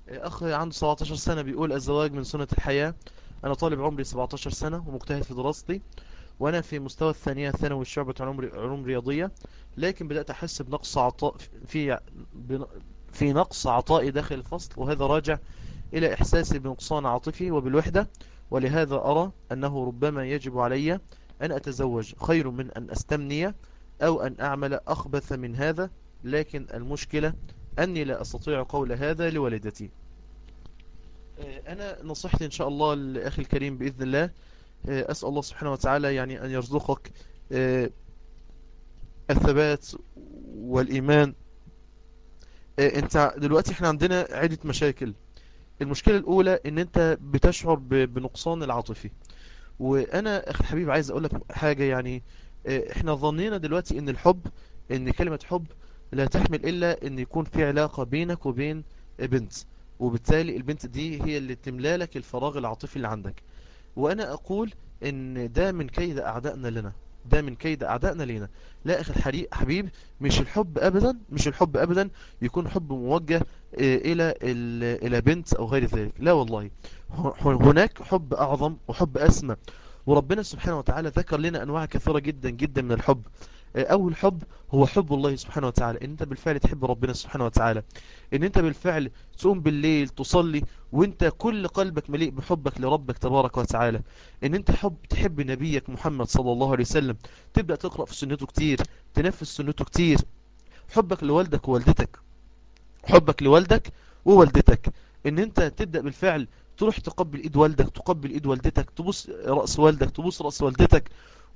أخ عنده 17 سنة بيقول: الزواج من سنة الحياة. أنا طالب عمري 17 سنة ومجتهد في دراستي، وأنا في مستوى الثانية ثانوي شعبة علوم رياضية، لكن بدأت أحس بنقص عطاء في بن- في نقص عطائي داخل الفصل، وهذا راجع إلى إحساسي بنقصان عاطفي وبالوحدة. ولهذا أرى أنه ربما يجب علي أن أتزوج خير من أن أستمني أو أن أعمل أخبث من هذا، لكن المشكلة أني لا أستطيع قول هذا لوالدتي. أنا نصيحتي إن شاء الله لأخي الكريم بإذن الله، أسأل الله سبحانه وتعالى يعني أن يرزقك الثبات والإيمان. أنت دلوقتي إحنا عندنا عدة مشاكل. المشكلة الأولى إن أنت بتشعر بنقصان العاطفي. وأنا أخي الحبيب عايز أقول لك حاجة يعني. إحنا ظنينا دلوقتي إن الحب، إن كلمة حب لا تحمل إلا إن يكون في علاقة بينك وبين بنت، وبالتالي البنت دي هي اللي تملى لك الفراغ العاطفي اللي عندك. وأنا أقول إن ده من كيد أعدائنا لنا، ده من كيد أعدائنا لنا. لا أخي حبيب، مش الحب أبدا، مش الحب أبدا يكون حب موجه إلى بنت أو غير ذلك. لا والله، هناك حب أعظم وحب أسمى. وربنا سبحانه وتعالى ذكر لنا أنواع كثيرة جدا جدا من الحب. أول حب هو حب الله سبحانه وتعالى، إن أنت بالفعل تحب ربنا سبحانه وتعالى، إن أنت بالفعل تقوم بالليل تصلي وأنت كل قلبك مليء بحبك لربك تبارك وتعالى، إن أنت تحب نبيك محمد صلى الله عليه وسلم، تبدأ تقرأ في سنته كتير، تنفذ سنته كتير. حبك لوالدك ووالدتك، حبك لوالدك ووالدتك، ان انت تبدأ بالفعل تروح تقبل ايد والدك، تقبل ايد والدتك، تبوس رأس والدك، تبوس رأس والدتك.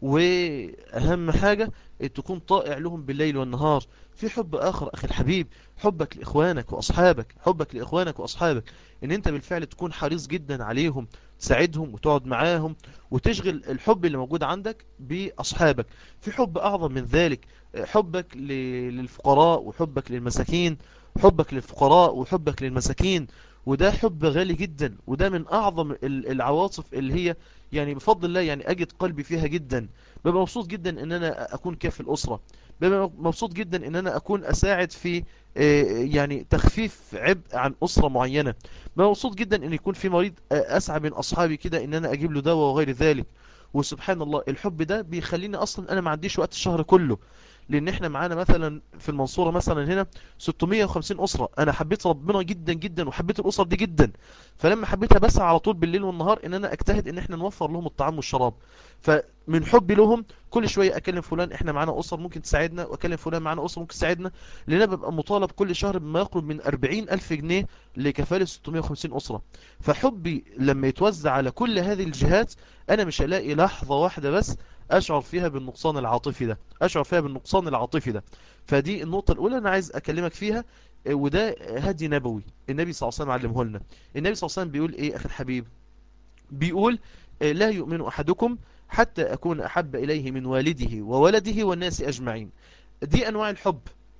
واهم حاجة تكون طائع لهم بالليل والنهار. في حب اخر اخي الحبيب، حبك لاخوانك واصحابك، حبك لاخوانك واصحابك، ان انت بالفعل تكون حريص جدا عليهم، تساعدهم وتقعد معاهم، وتشغل الحب اللي موجود عندك باصحابك. في حب اعظم من ذلك، حبك للفقراء وحبك للمساكين، حبك للفقراء وحبك للمساكين. وده حب غالي جدا، وده من أعظم العواطف اللي هي يعني بفضل الله يعني أجد قلبي فيها جدا. ببقى مبسوط جدا ان انا اكون كافي الاسره، ببقى مبسوط جدا ان انا اكون اساعد في يعني تخفيف عبء عن اسره معينه. ببقى مبسوط جدا ان يكون في مريض اسعى من اصحابي كده ان انا اجيب له دواء وغير ذلك. وسبحان الله الحب ده بيخليني اصلا انا ما عنديش وقت الشهر كله، لان احنا معانا مثلا في المنصورة مثلا هنا 650 أسرة. انا حبيت ربنا جدا جدا وحبيت الأسر دي جدا، فلما حبيتها بسعى على طول بالليل والنهار ان انا اجتهد ان احنا نوفر لهم الطعام والشراب. فمن حبي لهم كل شوية اكلم فلان احنا معانا أسر ممكن تساعدنا، واكلم فلان معانا أسر ممكن تساعدنا، لان انا ببقى مطالب كل شهر بما يقرب من 40,000 جنيه لكفالة 650 أسرة. فحبي لما يتوزع على كل هذه الجهات انا مش هلاقي لحظة واحدة بس اشعر فيها بالنقصان العاطفي ده، اشعر فيها بالنقصان العاطفي ده. فدي النقطة الاولى انا عايز اكلمك فيها. وده هدي نبوي النبي صلى الله عليه وسلم علمه لنا. النبي صلى الله عليه وسلم بيقول ايه اخي الحبيب؟ بيقول لا يؤمن احدكم حتى اكون احب اليه من والده وولده والناس اجمعين. دي انواع الحب.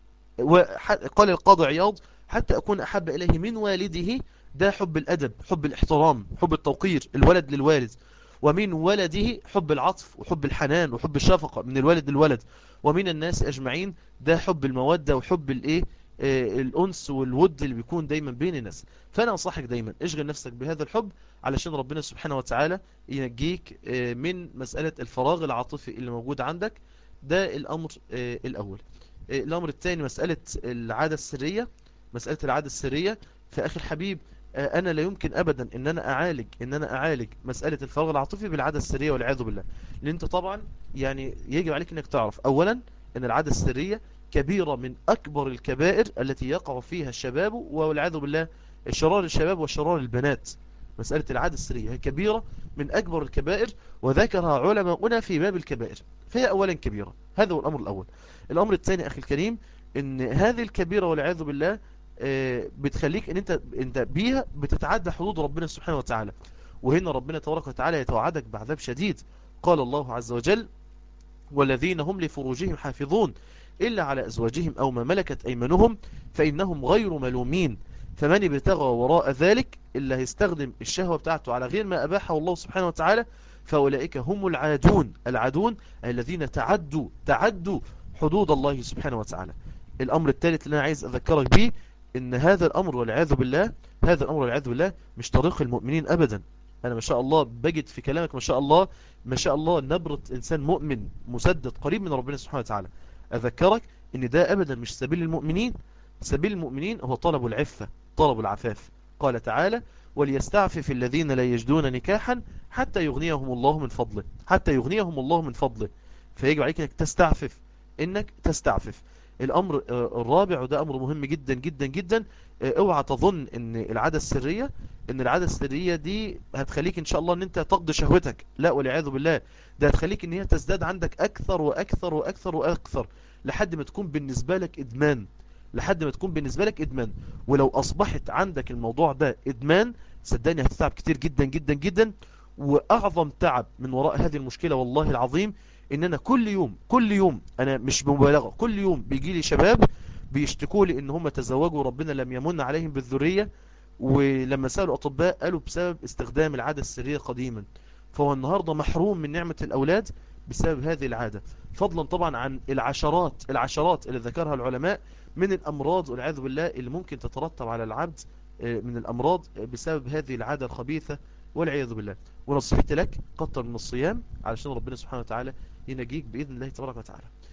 قال القاضي عياض: حتى أكون أحب إليه من والده. ده حب الأدب، حب الاحترام، حب التوقير، الولد للوالد. ومن ولده حب العطف وحب الحنان وحب الشفقة من الولد للولد. ومن الناس أجمعين ده حب المودة وحب الإيه، الأنس والود اللي بيكون دايما بين الناس. فأنا أنصحك دايما اشغل نفسك بهذا الحب علشان ربنا سبحانه وتعالى ينجيك من مسألة الفراغ العاطفي اللي موجود عندك. ده الأمر الأول. الأمر الثاني مسألة العادة السرية. مسألة العادة السرية فأخي الحبيب، أنا لا يمكن أبدا إن أنا أعالج مسألة الفراغ العاطفي بالعادة السرية والعياذ بالله. لأن أنت طبعا يعني يجب عليك أنك تعرف أولا أن العادة السرية كبيرة من أكبر الكبائر التي يقع فيها الشباب والعياذ بالله، شرار الشباب وشرار البنات. مسألة العادة السرية هي كبيرة من أكبر الكبائر، وذكرها علماؤنا في باب الكبائر، فهي أولا كبيرة. هذا هو الأمر الأول. الأمر الثاني أخي الكريم، ان هذه الكبيرة والعياذ بالله بتخليك ان انت بيها بتتعدى حدود ربنا سبحانه وتعالى. وهنا ربنا تبارك وتعالى يتوعدك بعذاب شديد. قال الله عز وجل: والذين هم لفروجهم حافظون إلا على أزواجهم أو ما ملكت أيمانهم فإنهم غير ملومين فمن ابتغى وراء ذلك إلا هيستخدم الشهوة بتاعته على غير ما أباحه الله سبحانه وتعالى فأولئك هم العادون. العادون الذين تعدوا حدود الله سبحانه وتعالى. الأمر الثالث اللي أنا عايز أذكرك به ان هذا الامر والعياذ بالله، هذا الامر والعياذ بالله مش طريق المؤمنين ابدا. انا ما شاء الله بجد في كلامك ما شاء الله، ما شاء الله نبرة انسان مؤمن مسدد قريب من ربنا سبحانه وتعالى. اذكرك ان ده ابدا مش سبيل المؤمنين. سبيل المؤمنين هو طلب العفة، طلب العفاف. قال تعالى: وليستعفف الذين لا يجدون نكاحا حتى يغنيهم الله من فضله، حتى يغنيهم الله من فضله. فيجب عليك انك تستعفف، انك تستعفف. الامر الرابع، وده امر مهم جدا جدا جدا، اوعى تظن ان العادة السرية، ان العادة السرية دي هتخليك ان شاء الله ان انت تقضي شهوتك. لا والعياذ بالله، ده هتخليك ان هي تزداد عندك اكثر واكثر واكثر واكثر، لحد ما تكون بالنسبة لك ادمان، لحد ما تكون بالنسبة لك ادمان. ولو اصبحت عندك الموضوع ده ادمان، صدقني هتتعب كتير جدا جدا جدا. واعظم تعب من وراء هذه المشكلة والله العظيم، ان انا كل يوم انا مش مبالغة، كل يوم بيجي لي شباب بيشتكوا لي ان هم تزوجوا وربنا لم يمن عليهم بالذرية، ولما سألوا اطباء قالوا بسبب استخدام العادة السرية قديما. فهو النهاردة محروم من نعمة الاولاد بسبب هذه العادة، فضلا طبعا عن العشرات اللي ذكرها العلماء من الامراض والعياذ بالله اللي ممكن تترتب على العبد من الامراض بسبب هذه العادة الخبيثة والعياذ بالله. ونصيحتي لك كتر من الصيام علشان ربنا سبحانه وتعالى ينجيك بإذن الله تبارك وتعالى.